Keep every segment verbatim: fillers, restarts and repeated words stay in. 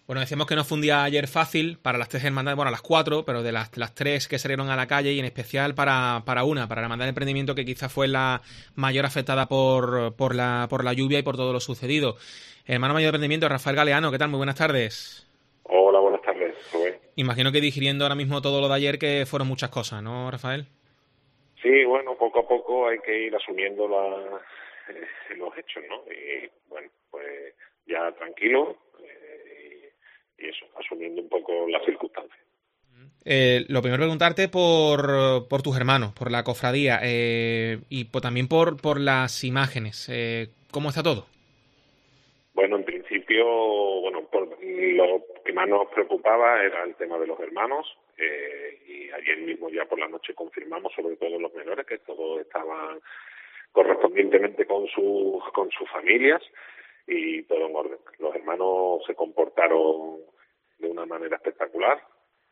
Bueno, decíamos que no fue un día ayer fácil para las tres hermandades, bueno, las cuatro, pero de las, las tres que salieron a la calle y en especial para, para una, para la hermandad de emprendimiento que quizás fue la mayor afectada por, por, la, por la lluvia y por todo lo sucedido. Hermano mayor de emprendimiento, Rafael Galeano, ¿qué tal? Muy buenas tardes. Hola, buenas tardes, Rubén. Imagino que digiriendo ahora mismo todo lo de ayer, que fueron muchas cosas, ¿no, Rafael? Sí, bueno, poco a poco hay que ir asumiendo la, eh, los hechos, ¿no? Y bueno, pues ya tranquilo eh, y, y eso, asumiendo un poco las circunstancias. Eh, lo primero preguntarte por, por tus hermanos, por la cofradía eh, y por, también por, por las imágenes. Eh, ¿Cómo está todo? Bueno, en principio, bueno, por, lo que más nos preocupaba era el tema de los hermanos eh, y ayer mismo ya por la noche confirmamos, sobre todo los menores, que todos estaban correspondientemente con sus con sus familias y todo en orden. Los hermanos se comportaron de una manera espectacular,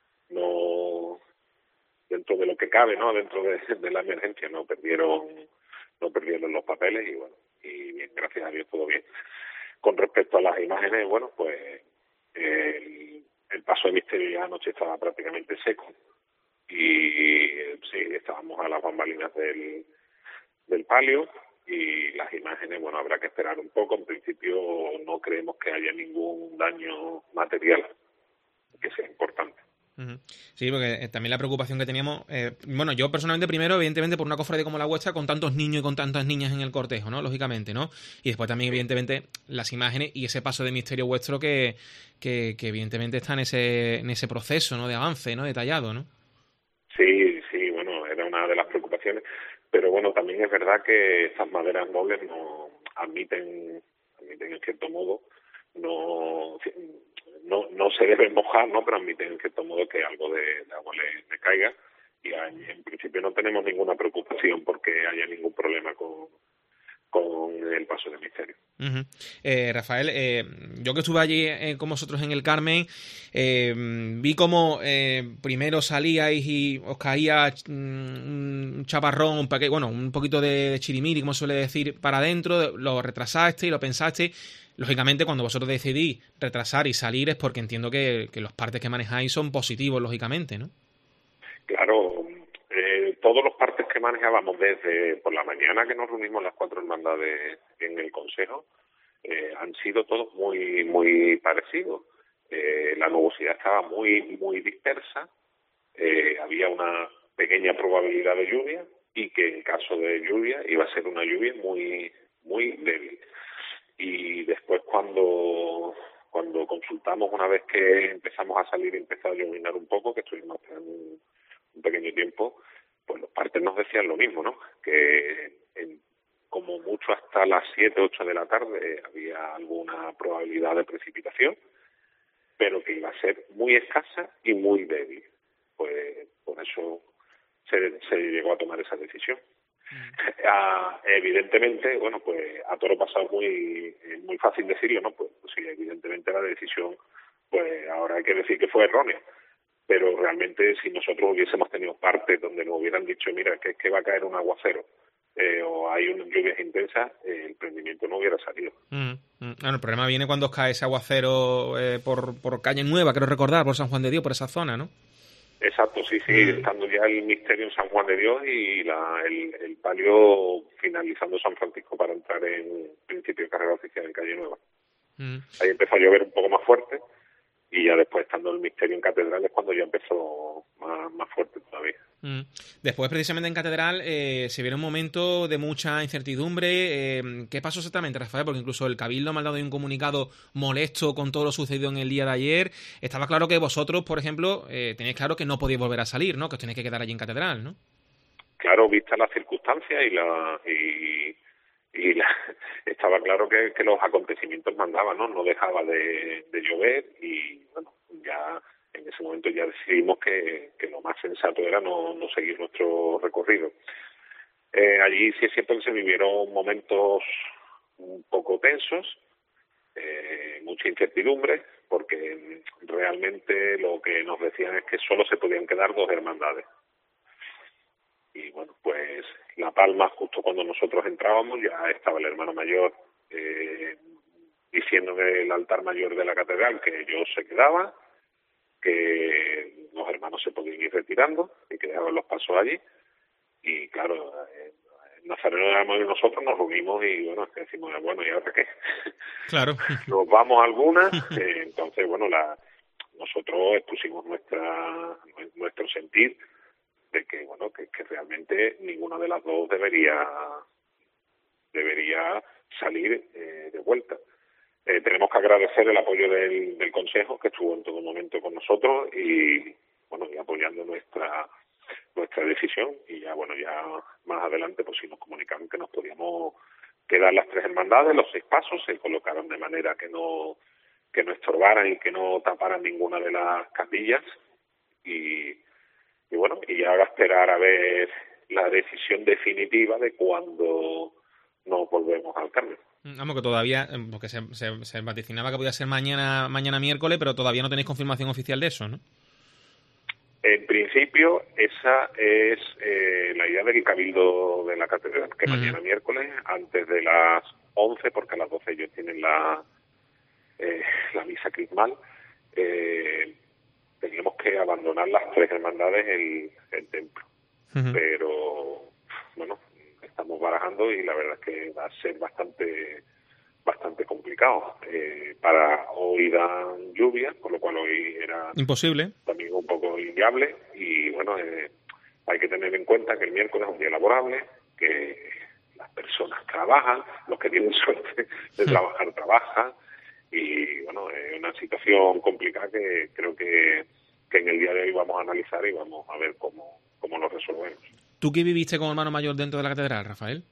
no dentro de lo que cabe, no dentro de, de la emergencia, no perdieron no perdieron los papeles y bueno, y bien, gracias a Dios todo bien. Con respecto a las imágenes, bueno, pues el, el paso de misterio ya anoche estaba prácticamente seco y sí, estábamos a las bambalinas del del palio y las imágenes, bueno, habrá que esperar un poco. En principio no creemos que haya ningún daño material que sea importante. Ujú. Sí, porque eh, también la preocupación que teníamos, eh, bueno, yo personalmente primero, evidentemente, por una cofradía como la vuestra, con tantos niños y con tantas niñas en el cortejo, ¿no? Lógicamente, ¿no? Y después también, Sí, evidentemente, las imágenes y ese paso de misterio vuestro que, que, que evidentemente está en ese, en ese proceso, ¿no? De avance, ¿no? Detallado, ¿no? sí, sí, bueno, era una de las preocupaciones, pero bueno, también es verdad que estas maderas nobles no admiten, admiten en cierto modo, no no no se deben mojar, ¿no? Pero admiten en cierto modo que algo de, de agua le, le caiga y en, en principio no tenemos ninguna preocupación porque haya ningún problema con, con el paso de misterio. Ujú. Eh, Rafael, eh, yo que estuve allí eh, con vosotros en el Carmen, eh, vi como eh, primero salíais y os caía mm, un chaparrón, un paque- bueno, un poquito de, de chirimiri, como suele decir, para adentro, lo retrasaste y lo pensaste. Lógicamente, cuando vosotros decidís retrasar y salir es porque entiendo que, que los partes que manejáis son positivos, lógicamente, ¿no? Claro, eh, todos los partes que manejábamos desde por la mañana que nos reunimos las cuatro hermandades en el Consejo eh, han sido todos muy muy parecidos. Eh, la nubosidad estaba muy muy dispersa, eh, había una pequeña probabilidad de lluvia y que en caso de lluvia iba a ser una lluvia muy muy débil. Y después cuando cuando consultamos una vez que empezamos a salir y empezó a iluminar un poco, que estuvimos esperando un, un pequeño tiempo, pues los partes nos decían lo mismo, ¿no? Que en, como mucho hasta las siete, ocho de la tarde había alguna probabilidad de precipitación, pero que iba a ser muy escasa y muy débil. Pues por eso se, se llegó a tomar esa decisión. Ah, evidentemente, bueno, pues a toro pasado muy muy fácil decirlo, ¿no? Pues, pues sí, evidentemente la decisión, pues ahora hay que decir que fue errónea, pero realmente si nosotros hubiésemos tenido partes donde nos hubieran dicho, mira, que es que va a caer un aguacero eh, o hay unas lluvias intensas, eh, el prendimiento no hubiera salido. Mm, mm. Bueno, el problema viene cuando os cae ese aguacero eh, por, por Calle Nueva, quiero recordar, por San Juan de Dios, por esa zona, ¿no? Exacto, sí, sí, Mm. estando ya el misterio en San Juan de Dios y la, el, el palio finalizando San Francisco para entrar en principio de carrera oficial en Calle Nueva. Mm. Ahí empezó a llover un poco más fuerte y ya después estando el misterio en catedral es cuando ya empezó más, más fuerte todavía. Mm. Después, precisamente en Catedral, eh, se viene un momento de mucha incertidumbre. Eh, ¿Qué pasó exactamente, Rafael? Porque incluso el Cabildo me ha dado un comunicado molesto con todo lo sucedido en el día de ayer. Estaba claro que vosotros, por ejemplo, eh, tenéis claro que no podéis volver a salir, ¿no? Que os tenéis que quedar allí en Catedral, ¿no? Claro, vista las circunstancias y la y, y la, estaba claro que, que los acontecimientos mandaban, ¿no? No dejaba de, de llover y bueno, ya en ese momento ya decidimos que, que lo más sensato era no, no seguir nuestro recorrido. Eh, allí sí es cierto que se vivieron momentos un poco tensos, eh, mucha incertidumbre, porque realmente lo que nos decían es que solo se podían quedar dos hermandades. Y bueno, pues La Palma, justo cuando nosotros entrábamos, ya estaba el hermano mayor eh, diciendo en el altar mayor de la catedral que yo se quedaba, que los hermanos se podían ir retirando y que dejaban los pasos allí. Y claro, eh, Nazareno y nosotros nos reunimos y bueno, decimos, bueno, ¿y ahora qué? Claro. Nos vamos algunas, eh, entonces bueno, la nosotros expusimos nuestra nuestro sentir de que bueno, que, que realmente ninguna de las dos debería debería salir eh, de vuelta. Eh, tenemos que agradecer el apoyo del, del Consejo, que estuvo en todo momento con nosotros y bueno, y apoyando nuestra nuestra decisión, y ya bueno, ya más adelante pues sí nos comunicaron que nos podíamos quedar las tres hermandades, los seis pasos se colocaron de manera que no que no estorbaran y que no taparan ninguna de las capillas, y, y bueno, y ya a esperar a ver la decisión definitiva de cuándo nos volvemos al Carmen. Vamos, que todavía, porque se, se, se vaticinaba que podía ser mañana mañana miércoles, pero todavía no tenéis confirmación oficial de eso, ¿no? En principio, esa es eh, la idea del Cabildo de la Catedral, que uh-huh. mañana miércoles, antes de las once, porque a las doce ellos tienen la eh, la misa crismal, eh, teníamos que abandonar las tres hermandades el, el templo. Uh-huh. Pero, bueno, estamos barajando y la verdad es que va a ser bastante bastante complicado. Eh, para hoy dan lluvia, con lo cual hoy era imposible, también un poco inviable, y bueno, eh, hay que tener en cuenta que el miércoles es un día laborable, que las personas trabajan, los que tienen suerte de trabajar trabajan, y bueno, es una situación complicada que creo que, que en el día de hoy vamos a analizar y vamos a ver cómo, cómo lo resolvemos. ¿Tú qué viviste como hermano mayor dentro de la catedral, Rafael?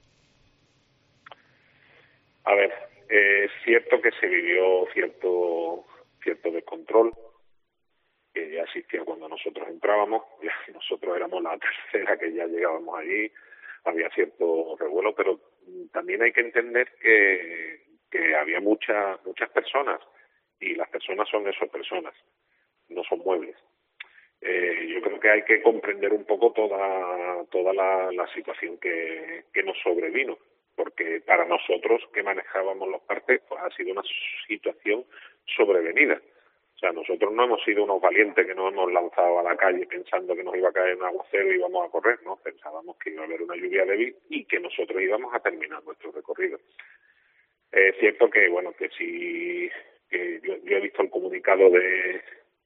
A ver, eh, es cierto que se vivió cierto cierto descontrol, que ya existía cuando nosotros entrábamos, ya nosotros éramos la tercera que ya llegábamos allí, había cierto revuelo, pero también hay que entender que, que había muchas muchas personas, y las personas son esas personas, no son muebles. Eh, yo creo que hay que comprender un poco toda toda la, la situación que, que nos sobrevino, porque para nosotros que manejábamos los partes pues ha sido una situación sobrevenida. O sea, nosotros no hemos sido unos valientes que nos hemos lanzado a la calle pensando que nos iba a caer un aguacero y íbamos a correr, ¿no? Pensábamos que iba a haber una lluvia débil y que nosotros íbamos a terminar nuestro recorrido. Es cierto que, bueno, que sí, que yo, yo he visto el comunicado de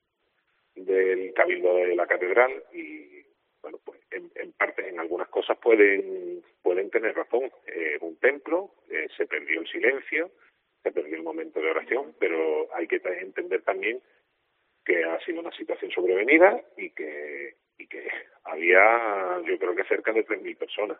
del Cabildo de la Catedral y bueno, pues en, en parte en algunas cosas pueden pueden tener razón. Eh, un templo, eh, se perdió el silencio, se perdió el momento de oración, pero hay que entender también que ha sido una situación sobrevenida y que y que había, yo creo que cerca de tres mil personas.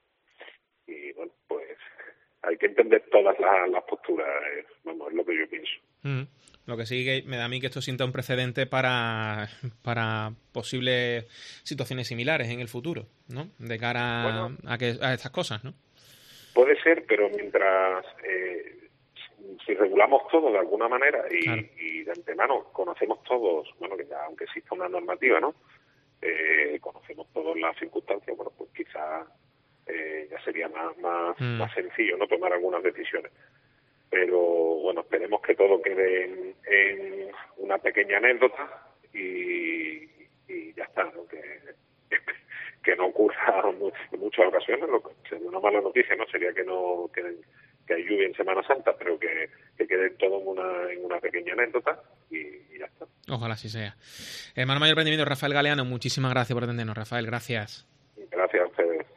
Y bueno, pues hay que entender todas las, las posturas, eh, vamos, es lo que yo pienso. Mm. Lo que sí que me da a mí que esto sienta un precedente para, para posibles situaciones similares en el futuro, ¿no? De cara bueno, a, que, a estas cosas, ¿no? Puede ser, pero mientras eh, si regulamos todo de alguna manera y, claro. y de antemano conocemos todos, bueno, que ya aunque exista una normativa, ¿no? Eh, conocemos todas las circunstancias, bueno, pues quizás eh, ya sería más, más, mm. más sencillo, ¿no? Tomar algunas decisiones. Pero bueno, esperemos que todo quede en, en una pequeña anécdota y, y ya está, ¿no? Que, que no ocurra en muchas ocasiones. Lo que sería una mala noticia, ¿no? Sería que no que, que hay lluvia en Semana Santa, pero que, que quede todo en una, en una pequeña anécdota y, y ya está. Ojalá así sea. Hermano Mayor Prendimiento, Rafael Galeano, muchísimas gracias por atendernos, Rafael, gracias. Gracias a ustedes.